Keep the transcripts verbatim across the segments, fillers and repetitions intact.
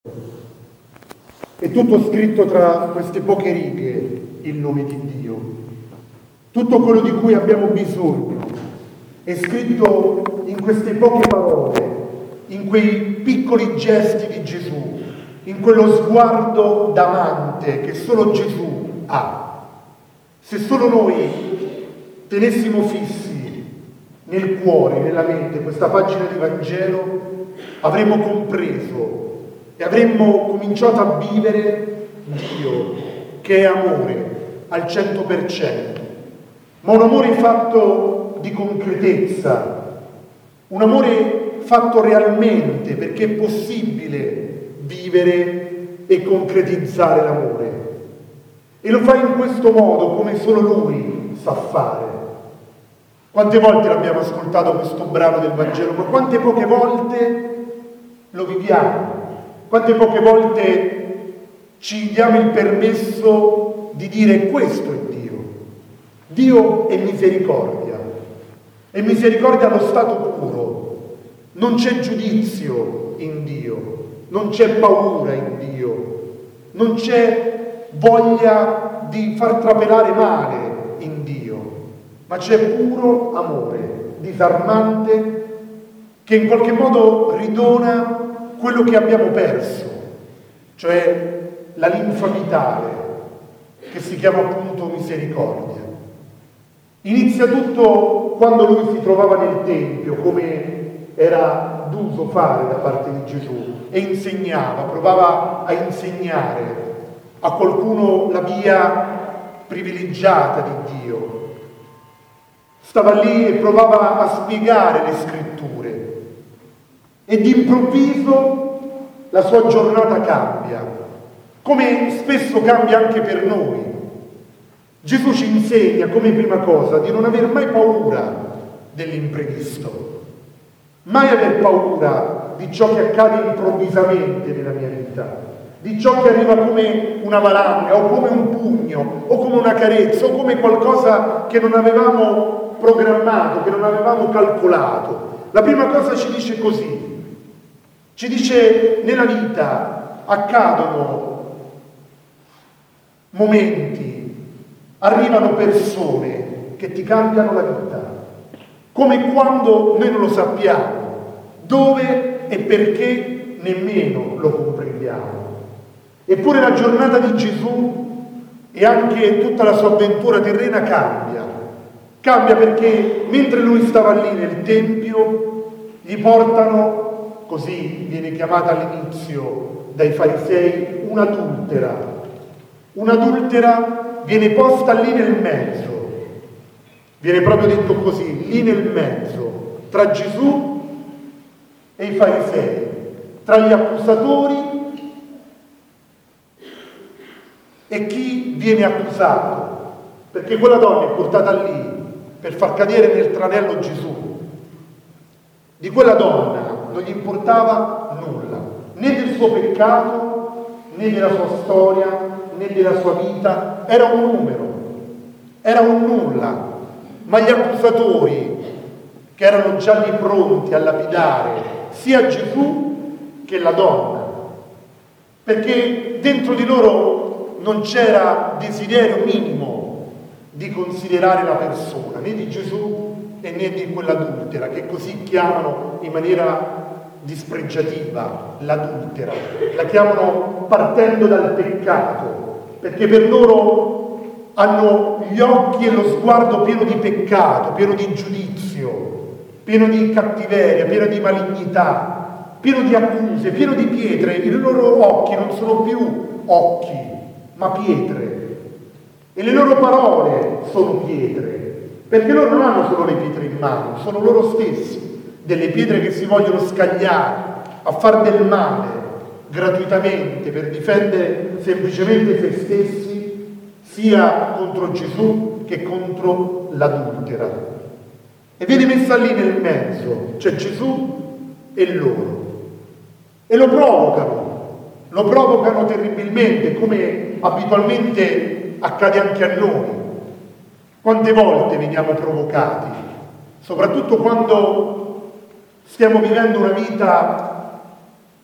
È tutto scritto tra queste poche righe, il nome di Dio. Tutto quello di cui abbiamo bisogno è scritto in queste poche parole, in quei piccoli gesti di Gesù, in quello sguardo d'amante che solo Gesù ha. Se solo noi tenessimo fissi nel cuore, nella mente, questa pagina di Vangelo, avremmo compreso e avremmo cominciato a vivere Dio, che è amore al cento per cento, ma un amore fatto di concretezza, un amore fatto realmente, perché è possibile vivere e concretizzare l'amore. E lo fa in questo modo, come solo Lui sa fare. Quante volte l'abbiamo ascoltato questo brano del Vangelo, ma quante poche volte lo viviamo? Quante poche volte ci diamo il permesso di dire questo è Dio. Dio è misericordia, è misericordia allo stato puro, non c'è giudizio in Dio, non c'è paura in Dio, non c'è voglia di far trapelare male in Dio, ma c'è puro amore, disarmante, che in qualche modo ridona quello che abbiamo perso, cioè la linfa vitale, che si chiama appunto misericordia. Inizia tutto quando lui si trovava nel Tempio, come era d'uso fare da parte di Gesù, e insegnava, provava a insegnare a qualcuno la via privilegiata di Dio. Stava lì e provava a spiegare le scritture. E d'improvviso la sua giornata cambia, come spesso cambia anche per noi. Gesù ci insegna come prima cosa di non aver mai paura dell'imprevisto, mai aver paura di ciò che accade improvvisamente nella mia vita, di ciò che arriva come una valanga o come un pugno o come una carezza o come qualcosa che non avevamo programmato, che non avevamo calcolato. La prima cosa ci dice così. Ci dice, nella vita accadono momenti, arrivano persone che ti cambiano la vita, come quando noi non lo sappiamo, dove e perché nemmeno lo comprendiamo. Eppure la giornata di Gesù e anche tutta la sua avventura terrena cambia. Cambia perché mentre lui stava lì nel Tempio, gli portano, così viene chiamata all'inizio dai farisei, un'adultera. Un'adultera viene posta lì nel mezzo, viene proprio detto così, lì nel mezzo, tra Gesù e i farisei, tra gli accusatori e chi viene accusato, perché quella donna è portata lì per far cadere nel tranello Gesù. Di quella donna non gli importava nulla, né del suo peccato, né della sua storia, né della sua vita. Era un numero, era un nulla. Ma gli accusatori, che erano già lì pronti a lapidare sia Gesù che la donna, perché dentro di loro non c'era desiderio minimo di considerare la persona, né di Gesù e né di quell'adultera, che così chiamano in maniera dispregiativa l'adultera, la chiamano partendo dal peccato, perché per loro hanno gli occhi e lo sguardo pieno di peccato, pieno di giudizio, pieno di cattiveria, pieno di malignità, pieno di accuse, pieno di pietre. I loro occhi non sono più occhi, ma pietre, e le loro parole sono pietre, perché loro non hanno solo le pietre in mano, sono loro stessi delle pietre che si vogliono scagliare a far del male gratuitamente per difendere semplicemente se stessi, sia contro Gesù che contro l'adultera. E viene messa lì nel mezzo, c'è Gesù e loro, e lo provocano, lo provocano terribilmente, come abitualmente accade anche a noi. Quante volte veniamo provocati, soprattutto quando stiamo vivendo una vita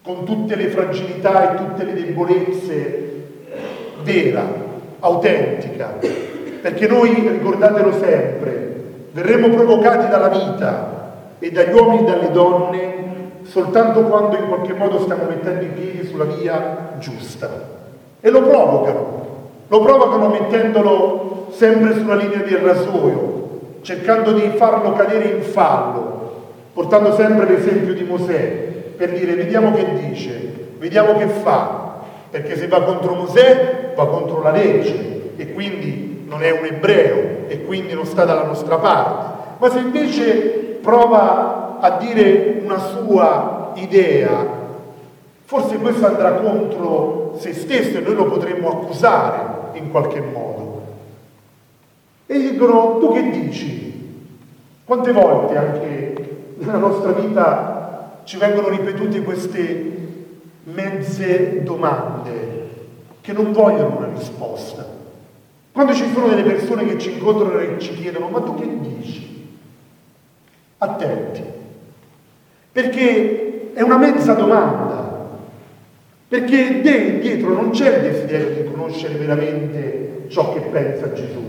con tutte le fragilità e tutte le debolezze, vera, autentica, perché noi, ricordatelo sempre, verremo provocati dalla vita e dagli uomini e dalle donne soltanto quando in qualche modo stiamo mettendo i piedi sulla via giusta, e lo provocano, lo provocano mettendolo sempre sulla linea del rasoio, cercando di farlo cadere in fallo, portando sempre l'esempio di Mosè, per dire vediamo che dice, vediamo che fa, perché se va contro Mosè va contro la legge e quindi non è un ebreo e quindi non sta dalla nostra parte. Ma se invece prova a dire una sua idea, forse questo andrà contro se stesso e noi lo potremmo accusare in qualche modo. E gli dicono, tu che dici? Quante volte anche nella nostra vita ci vengono ripetute queste mezze domande che non vogliono una risposta. Quando ci sono delle persone che ci incontrano e ci chiedono, ma tu che dici? Attenti, perché è una mezza domanda, perché dietro non c'è il desiderio di conoscere veramente ciò che pensa Gesù.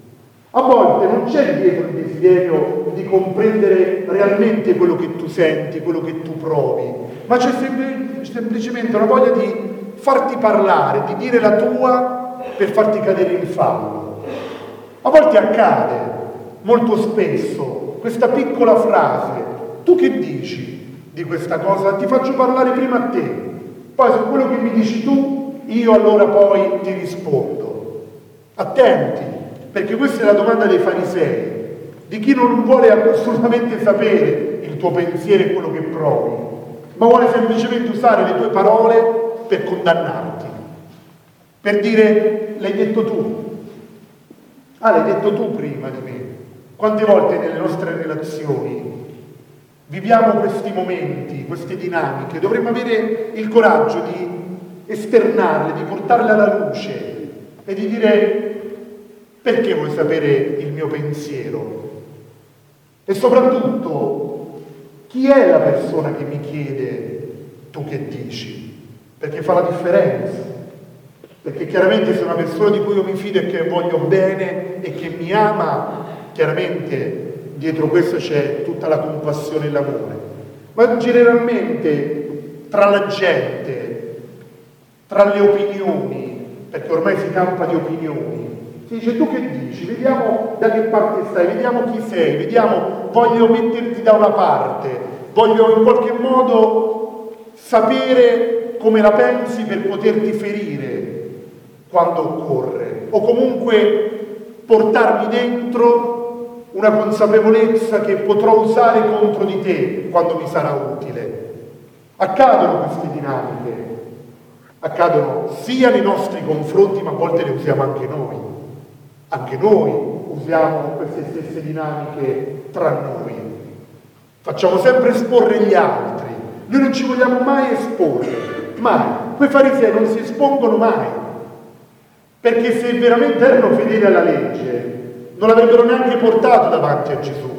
A volte non c'è dietro il desiderio di comprendere realmente quello che tu senti, quello che tu provi, ma c'è sem- semplicemente una voglia di farti parlare, di dire la tua per farti cadere in fallo. A volte accade, molto spesso, questa piccola frase, tu che dici di questa cosa? Ti faccio parlare prima a te, poi su quello che mi dici tu, io allora poi ti rispondo. Attenti, perché questa è la domanda dei farisei, di chi non vuole assolutamente sapere il tuo pensiero e quello che provi, ma vuole semplicemente usare le tue parole per condannarti, per dire l'hai detto tu, ah l'hai detto tu prima di me. Quante volte nelle nostre relazioni viviamo questi momenti, queste dinamiche, dovremmo avere il coraggio di esternarle, di portarle alla luce e di dire perché vuoi sapere il mio pensiero? E soprattutto, chi è la persona che mi chiede tu che dici? Perché fa la differenza. Perché chiaramente se una persona di cui io mi fido e che voglio bene e che mi ama, chiaramente dietro questo c'è tutta la compassione e l'amore. Ma generalmente tra la gente, tra le opinioni, perché ormai si campa di opinioni, si dice tu che dici, vediamo da che parte stai, vediamo chi sei, vediamo, voglio metterti da una parte, voglio in qualche modo sapere come la pensi per poterti ferire quando occorre, o comunque portarmi dentro una consapevolezza che potrò usare contro di te quando mi sarà utile. Accadono queste dinamiche, accadono sia nei nostri confronti, ma a volte le usiamo anche noi. Anche noi usiamo queste stesse dinamiche tra noi. Facciamo sempre esporre gli altri. Noi non ci vogliamo mai esporre, mai. Quei farisei non si espongono mai, perché se veramente erano fedeli alla legge, non l'avrebbero neanche portato davanti a Gesù.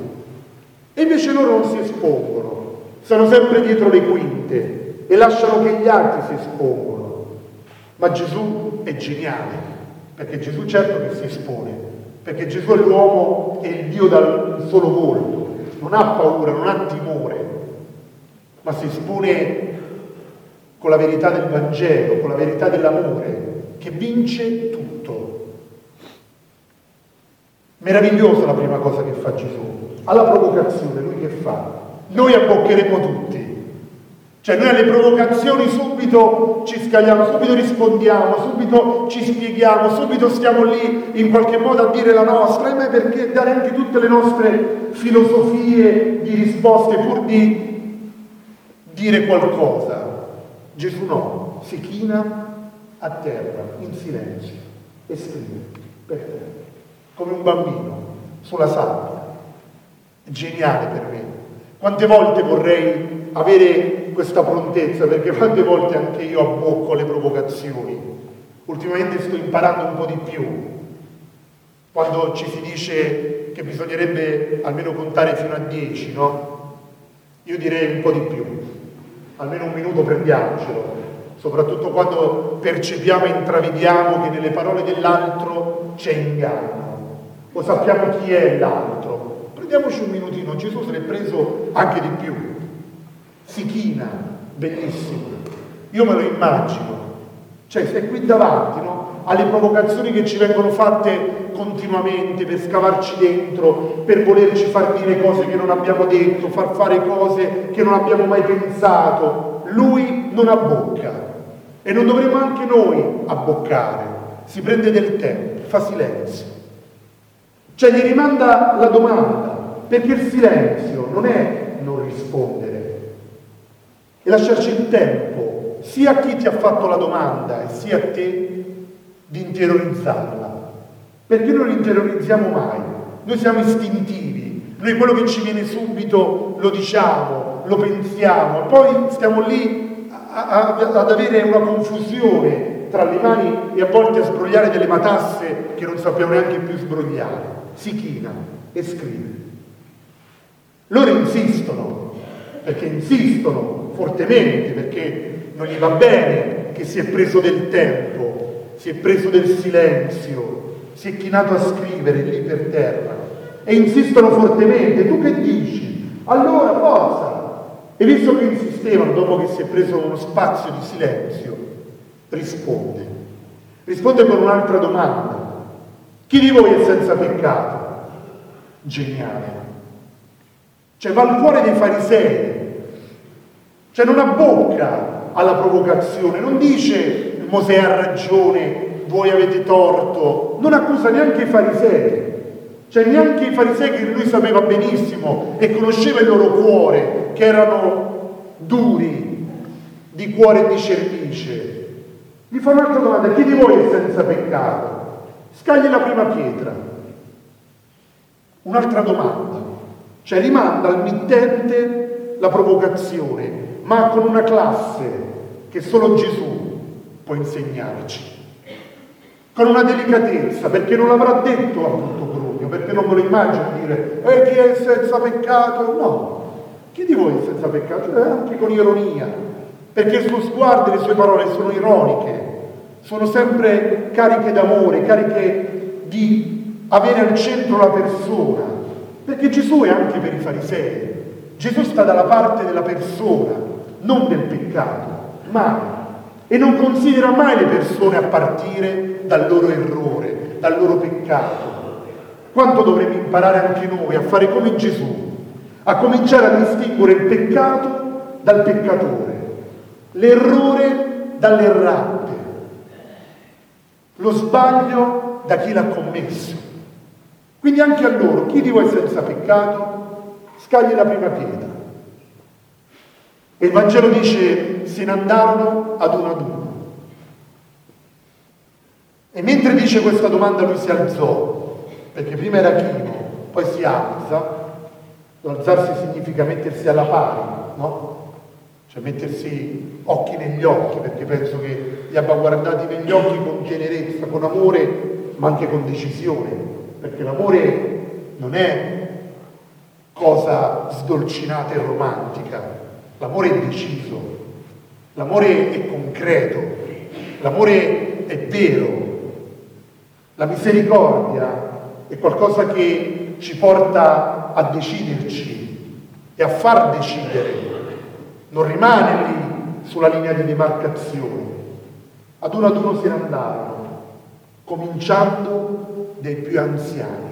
E invece loro non si espongono, stanno sempre dietro le quinte e lasciano che gli altri si espongono. Ma Gesù è geniale. Perché Gesù certo che si espone, perché Gesù è l'uomo e il Dio dal solo volto, non ha paura, non ha timore, ma si espone con la verità del Vangelo, con la verità dell'amore, che vince tutto. Meravigliosa la prima cosa che fa Gesù. Alla provocazione, lui che fa? Noi abboccheremo tutti. Cioè noi alle provocazioni subito ci scagliamo, subito rispondiamo, subito ci spieghiamo, subito stiamo lì in qualche modo a dire la nostra, e perché dare anche tutte le nostre filosofie di risposte pur di dire qualcosa. Gesù no, si china a terra, in silenzio, e scrive per terra, come un bambino, sulla sabbia. È geniale per me. Quante volte vorrei avere questa prontezza, perché quante volte anche io abbocco alle provocazioni. Ultimamente sto imparando un po' di più. Quando ci si dice che bisognerebbe almeno contare fino a dieci, no? Io direi un po' di più. almeno un minuto prendiamocelo, soprattutto quando percepiamo e intravediamo che nelle parole dell'altro c'è inganno, o sappiamo chi è l'altro. Prendiamoci un minutino, Gesù se n'è preso anche di più. Si china, bellissimo, io me lo immagino, cioè sei qui davanti, no? Alle provocazioni che ci vengono fatte continuamente per scavarci dentro, per volerci far dire cose che non abbiamo detto, far fare cose che non abbiamo mai pensato. Lui non abbocca e non dovremmo anche noi abboccare. Si prende del tempo, fa silenzio, cioè gli rimanda la domanda, perché il silenzio non è non rispondere, è lasciarci il tempo sia a chi ti ha fatto la domanda e sia a te di interiorizzarla, perché noi non interiorizziamo mai, noi siamo istintivi, noi quello che ci viene subito lo diciamo, lo pensiamo, e poi stiamo lì a, a, ad avere una confusione tra le mani e a volte a sbrogliare delle matasse che non sappiamo neanche più sbrogliare. Si china e scrive. Loro insistono, perché insistono fortemente, perché non gli va bene che si è preso del tempo, si è preso del silenzio, si è chinato a scrivere lì per terra e insistono fortemente. Tu che dici? Allora forza! E visto che insistevano, dopo che si è preso uno spazio di silenzio, risponde. Risponde con un'altra domanda. Chi di voi è senza peccato? Geniale. Cioè va al cuore dei farisei, cioè non abbocca alla provocazione, non dice Mosè ha ragione, voi avete torto, non accusa neanche i farisei, cioè neanche i farisei che lui sapeva benissimo e conosceva il loro cuore, che erano duri di cuore e di cervice. Gli fa un'altra domanda: chi di voi è senza peccato? Scagli la prima pietra. Un'altra domanda, cioè rimanda al mittente la provocazione, ma con una classe che solo Gesù può insegnarci, con una delicatezza, perché non l'avrà detto a tutto Brugno, perché non me lo immagino dire eh, chi è senza peccato? No, chi di voi è senza peccato? Eh, anche con ironia, perché il suo sguardo e le sue parole sono ironiche, sono sempre cariche d'amore, cariche di avere al centro la persona, perché Gesù è anche per i farisei. Gesù sta dalla parte della persona, non del peccato, mai. E non considera mai le persone a partire dal loro errore, dal loro peccato. Quanto dovremmo imparare anche noi a fare come Gesù, a cominciare a distinguere il peccato dal peccatore, l'errore dall'errante, lo sbaglio da chi l'ha commesso. Quindi anche a loro, chi di voi è senza peccato, scagli la prima pietra. E il Vangelo dice: se ne andarono ad uno ad uno. E mentre dice questa domanda lui si alzò, perché prima era chino, poi si alza. Alzarsi significa mettersi alla pari, no? Cioè mettersi occhi negli occhi, perché penso che li abbia guardati negli occhi con tenerezza, con amore, ma anche con decisione, perché l'amore non è cosa sdolcinata e romantica. L'amore è deciso, l'amore è concreto, l'amore è vero, la misericordia è qualcosa che ci porta a deciderci e a far decidere, non rimane lì sulla linea di demarcazione. Ad uno ad uno se ne andarono, cominciando dai più anziani,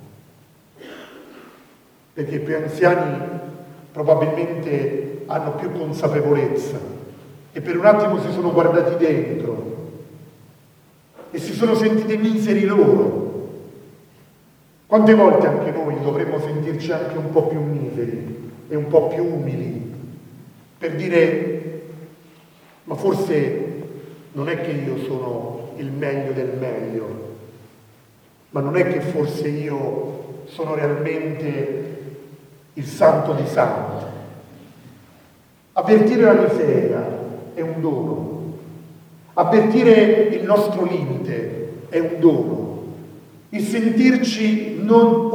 perché i più anziani probabilmente hanno più consapevolezza e per un attimo si sono guardati dentro e si sono sentiti miseri loro. Quante volte anche noi dovremmo sentirci anche un po' più miseri e un po' più umili per dire: ma forse non è che io sono il meglio del meglio, ma non è che forse io sono realmente il santo dei santi. Avvertire la miseria è un dono, avvertire il nostro limite è un dono, il sentirci non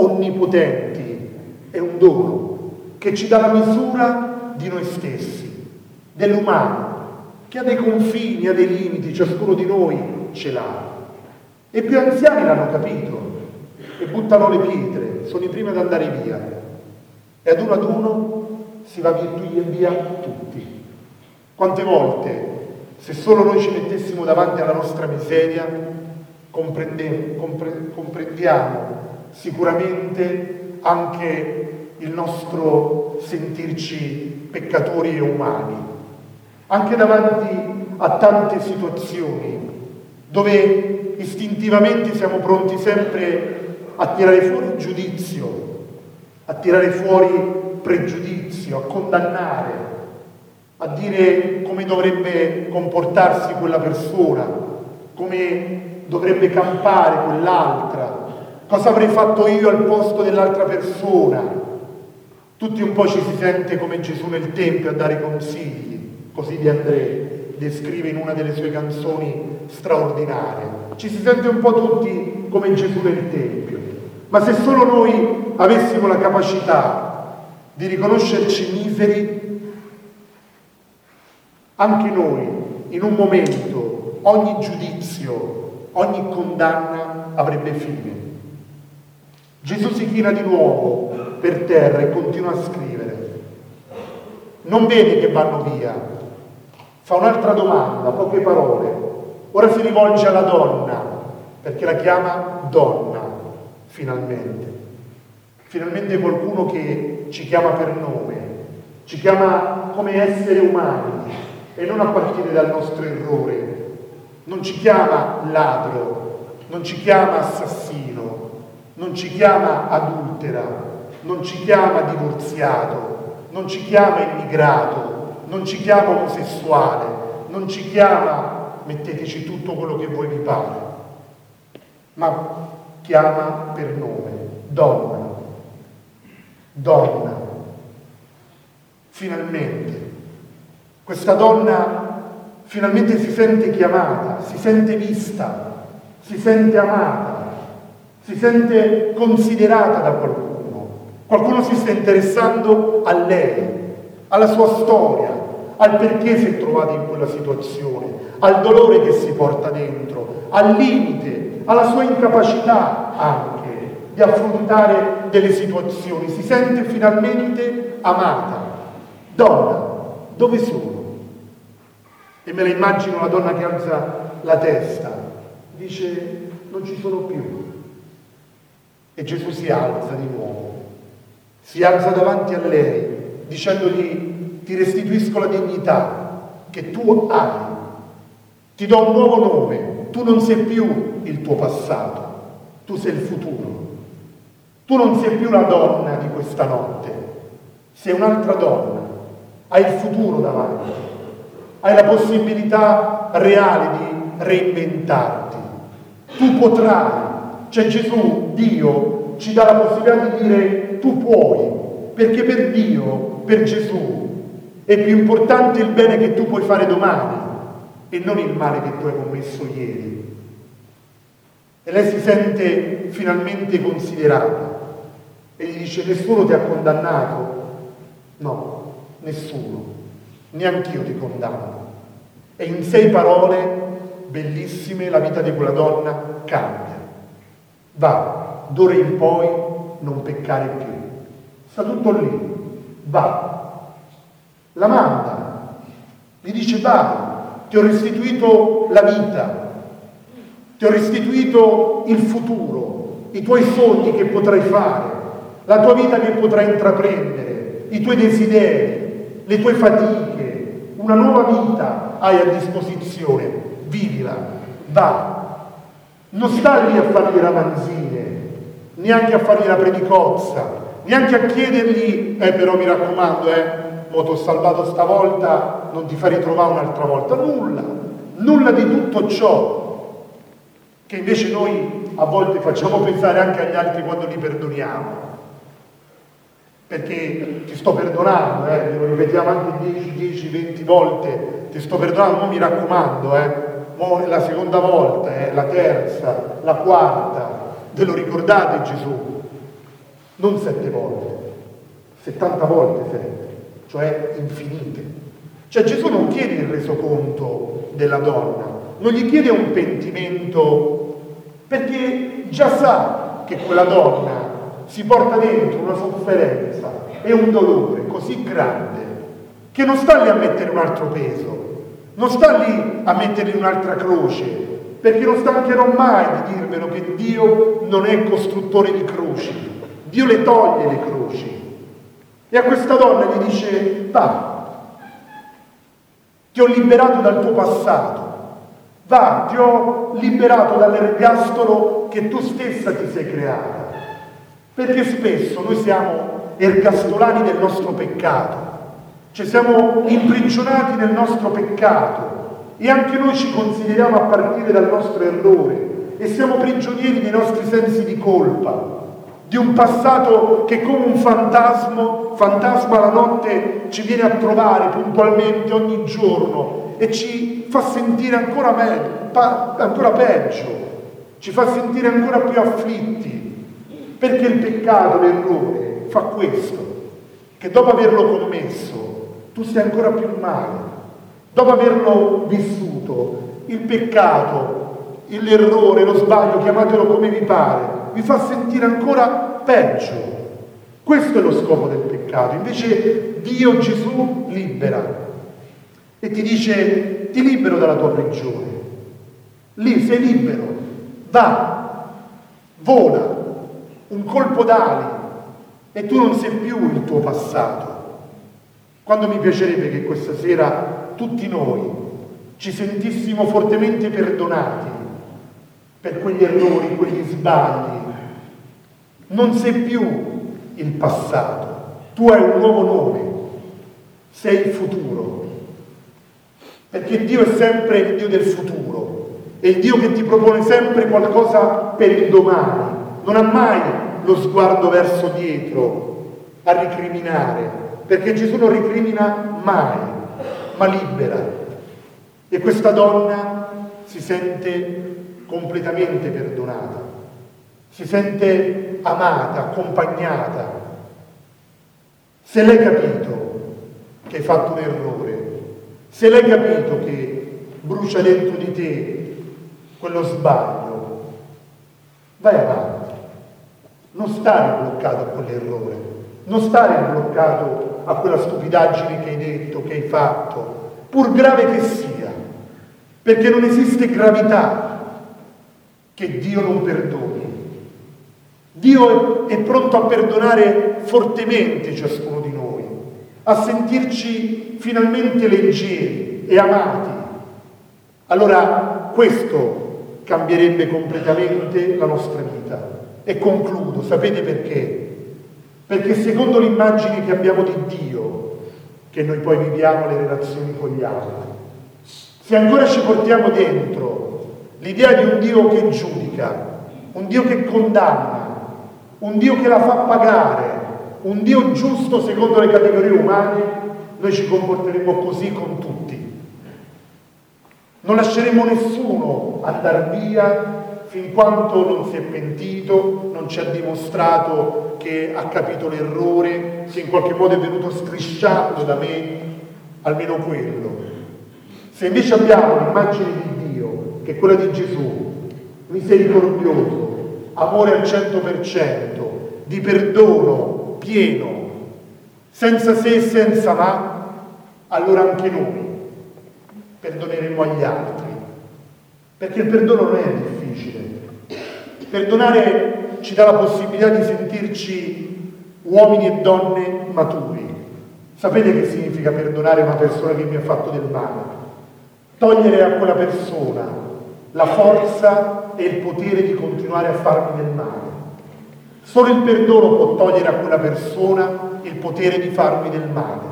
onnipotenti è un dono che ci dà la misura di noi stessi, dell'umano, che ha dei confini, ha dei limiti, ciascuno di noi ce l'ha. E i più anziani l'hanno capito e buttano le pietre, sono i primi ad andare via. E ad uno ad uno si va via, via tutti. Quante volte, se solo noi ci mettessimo davanti alla nostra miseria, comprende, compre, comprendiamo sicuramente anche il nostro sentirci peccatori e umani, anche davanti a tante situazioni dove istintivamente siamo pronti sempre a tirare fuori giudizio, a tirare fuori pregiudizio, a condannare, a dire come dovrebbe comportarsi quella persona, come dovrebbe campare quell'altra, cosa avrei fatto io al posto dell'altra persona. Tutti un po' ci si sente come Gesù nel Tempio a dare consigli, così di André descrive in una delle sue canzoni straordinarie. Ci si sente un po' tutti come Gesù nel Tempio, ma se solo noi avessimo la capacità di riconoscerci miseri, anche noi in un momento ogni giudizio, ogni condanna avrebbe fine. Gesù si china di nuovo per terra e continua a scrivere. Non vede che vanno via, fa un'altra domanda, poche parole. Ora si rivolge alla donna, perché la chiama donna, finalmente. Finalmente qualcuno che ci chiama per nome, ci chiama come esseri umani e non a partire dal nostro errore. Non ci chiama ladro, non ci chiama assassino, non ci chiama adultera, non ci chiama divorziato, non ci chiama immigrato, non ci chiama omosessuale, non ci chiama metteteci tutto quello che voi vi pare, ma chiama per nome, donna, donna. Finalmente, questa donna finalmente si sente chiamata, si sente vista, si sente amata, si sente considerata da qualcuno. Qualcuno si sta interessando a lei, alla sua storia, al perché si è trovata in quella situazione, al dolore che si porta dentro, al limite, alla sua incapacità anche di affrontare delle situazioni. Si sente finalmente amata. Donna, dove sono? E me la immagino la donna che alza la testa, dice non ci sono più. E Gesù si alza di nuovo, si alza davanti a lei, dicendogli ti restituisco la dignità che tu hai, ti do un nuovo nome, tu non sei più il tuo passato, tu sei il futuro. Tu non sei più la donna di questa notte, sei un'altra donna, hai il futuro davanti, hai la possibilità reale di reinventarti. Tu potrai, cioè Gesù, Dio, ci dà la possibilità di dire tu puoi, perché per Dio, per Gesù, è più importante il bene che tu puoi fare domani e non il male che tu hai commesso ieri. E lei si sente finalmente considerata e gli dice nessuno ti ha condannato? No, nessuno, neanch'io ti condanno. E in sei parole bellissime la vita di quella donna cambia. Va, d'ora in poi non peccare più. Sta tutto lì, va. La manda, gli dice vai, ti ho restituito la vita, ti ho restituito il futuro, i tuoi sogni che potrai fare, la tua vita che potrai intraprendere, i tuoi desideri, le tue fatiche, una nuova vita hai a disposizione, vivila, va. Non sta lì a fargli ramanzine, neanche a fargli la predicozza, neanche a chiedergli, eh però mi raccomando, eh, mo t'ho salvato stavolta, non ti fai ritrovare un'altra volta, nulla, nulla di tutto ciò che invece noi a volte facciamo pensare anche agli altri quando li perdoniamo. Perché ti sto perdonando, eh, lo ripetiamo anche dieci, dieci, venti volte, ti sto perdonando, mo mi raccomando, eh, mo è la seconda volta, eh, la terza, la quarta, ve lo ricordate Gesù? Non sette volte, settanta volte sette, cioè infinite. Cioè Gesù non chiede il resoconto della donna, non gli chiede un pentimento, perché già sa che quella donna si porta dentro una sofferenza e un dolore così grande che non sta lì a mettere un altro peso, non sta lì a mettergli un'altra croce, perché non stancherò mai di dirvelo che Dio non è costruttore di croci, Dio le toglie le croci. E a questa donna gli dice: va, ti ho liberato dal tuo passato, va, ti ho liberato dall'ergastolo che tu stessa ti sei creata. Perché spesso noi siamo ergastolani del nostro peccato, cioè siamo imprigionati nel nostro peccato e anche noi ci consideriamo a partire dal nostro errore e siamo prigionieri dei nostri sensi di colpa, di un passato che come un fantasma, fantasma la notte ci viene a trovare puntualmente ogni giorno e ci fa sentire ancora, me, pa, ancora peggio, ci fa sentire ancora più afflitti. Perché il peccato, l'errore, fa questo, che dopo averlo commesso, tu stai ancora più male. Dopo averlo vissuto, il peccato, l'errore, lo sbaglio, chiamatelo come vi pare, vi fa sentire ancora peggio. Questo è lo scopo del peccato. Invece Dio, Gesù, libera e ti dice: ti libero dalla tua prigione. Lì sei libero, va, vola. Un colpo d'ali e tu non sei più il tuo passato. Quando mi piacerebbe che questa sera tutti noi ci sentissimo fortemente perdonati per quegli errori, quegli sbagli. Non sei più il passato, tu hai un nuovo nome, sei il futuro, perché Dio è sempre il Dio del futuro, è il Dio che ti propone sempre qualcosa per il domani. Non ha mai lo sguardo verso dietro a ricriminare, perché Gesù non ricrimina mai, ma libera. E questa donna si sente completamente perdonata, si sente amata, accompagnata. Se l'hai capito che hai fatto un errore, se l'hai capito che brucia dentro di te quello sbaglio, vai avanti. Non stare bloccato a quell'errore, non stare bloccato a quella stupidaggine che hai detto, che hai fatto, pur grave che sia, perché non esiste gravità che Dio non perdoni. Dio è, è pronto a perdonare fortemente ciascuno di noi, a sentirci finalmente leggeri e amati. Allora questo cambierebbe completamente la nostra vita. E concludo, sapete perché? Perché secondo l'immagine che abbiamo di Dio, che noi poi viviamo le relazioni con gli altri, se ancora ci portiamo dentro l'idea di un Dio che giudica, un Dio che condanna, un Dio che la fa pagare, un Dio giusto secondo le categorie umane, noi ci comporteremo così con tutti. Non lasceremo nessuno andare via fin quanto non si è pentito, non ci ha dimostrato che ha capito l'errore, che in qualche modo è venuto strisciando da me, almeno quello. Se invece abbiamo l'immagine di Dio, che è quella di Gesù, misericordioso, amore al cento per cento, di perdono pieno, senza se e senza ma, allora anche noi perdoneremo agli altri. Perché il perdono non è difficile. Perdonare ci dà la possibilità di sentirci uomini e donne maturi. Sapete che significa perdonare una persona che mi ha fatto del male? Togliere a quella persona la forza e il potere di continuare a farmi del male. Solo il perdono può togliere a quella persona il potere di farmi del male.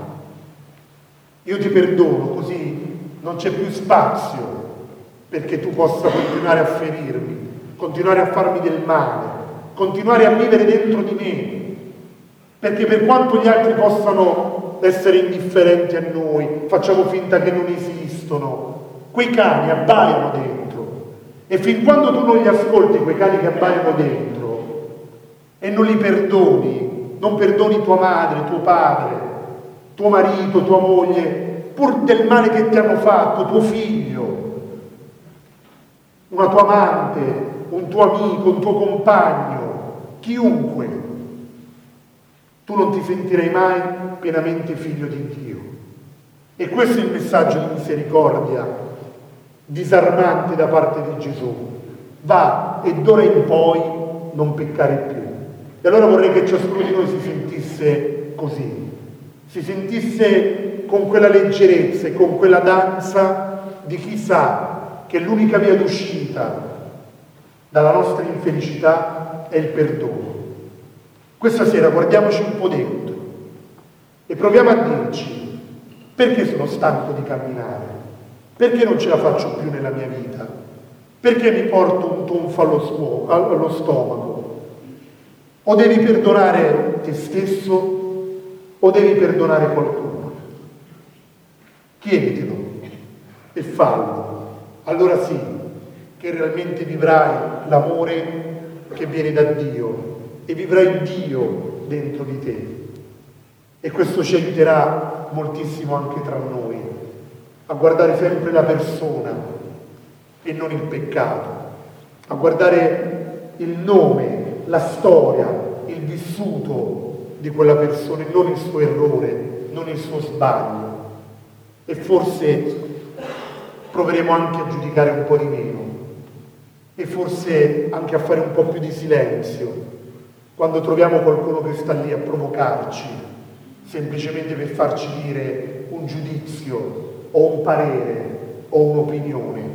Io ti perdono, così non c'è più spazio perché tu possa continuare a ferirmi, continuare a farmi del male, continuare a vivere dentro di me, perché per quanto gli altri possano essere indifferenti a noi, facciamo finta che non esistono, quei cani abbaiano dentro, e fin quando tu non li ascolti, quei cani che abbaiano dentro, e non li perdoni, non perdoni tua madre, tuo padre, tuo marito, tua moglie, pur del male che ti hanno fatto, tuo figlio, una tua amante, un tuo amico, un tuo compagno, chiunque, tu non ti sentirai mai pienamente figlio di Dio. E questo è il messaggio di misericordia disarmante da parte di Gesù. Va e d'ora in poi non peccare più. E allora vorrei che ciascuno di noi si sentisse così, si sentisse con quella leggerezza e con quella danza di chi sa che l'unica via d'uscita dalla nostra infelicità è il perdono. Questa sera guardiamoci un po' dentro e proviamo a dirci: perché sono stanco di camminare? Perché non ce la faccio più nella mia vita? Perché mi porto un tonfo allo, suo, allo stomaco? O devi perdonare te stesso o devi perdonare qualcuno? Chieditelo e fallo. Allora sì, che realmente vivrai l'amore che viene da Dio e vivrai Dio dentro di te. E questo ci aiuterà moltissimo anche tra noi a guardare sempre la persona e non il peccato, a guardare il nome, la storia, il vissuto di quella persona e non il suo errore, non il suo sbaglio. E forse proveremo anche a giudicare un po' di meno e forse anche a fare un po' più di silenzio quando troviamo qualcuno che sta lì a provocarci semplicemente per farci dire un giudizio o un parere o un'opinione.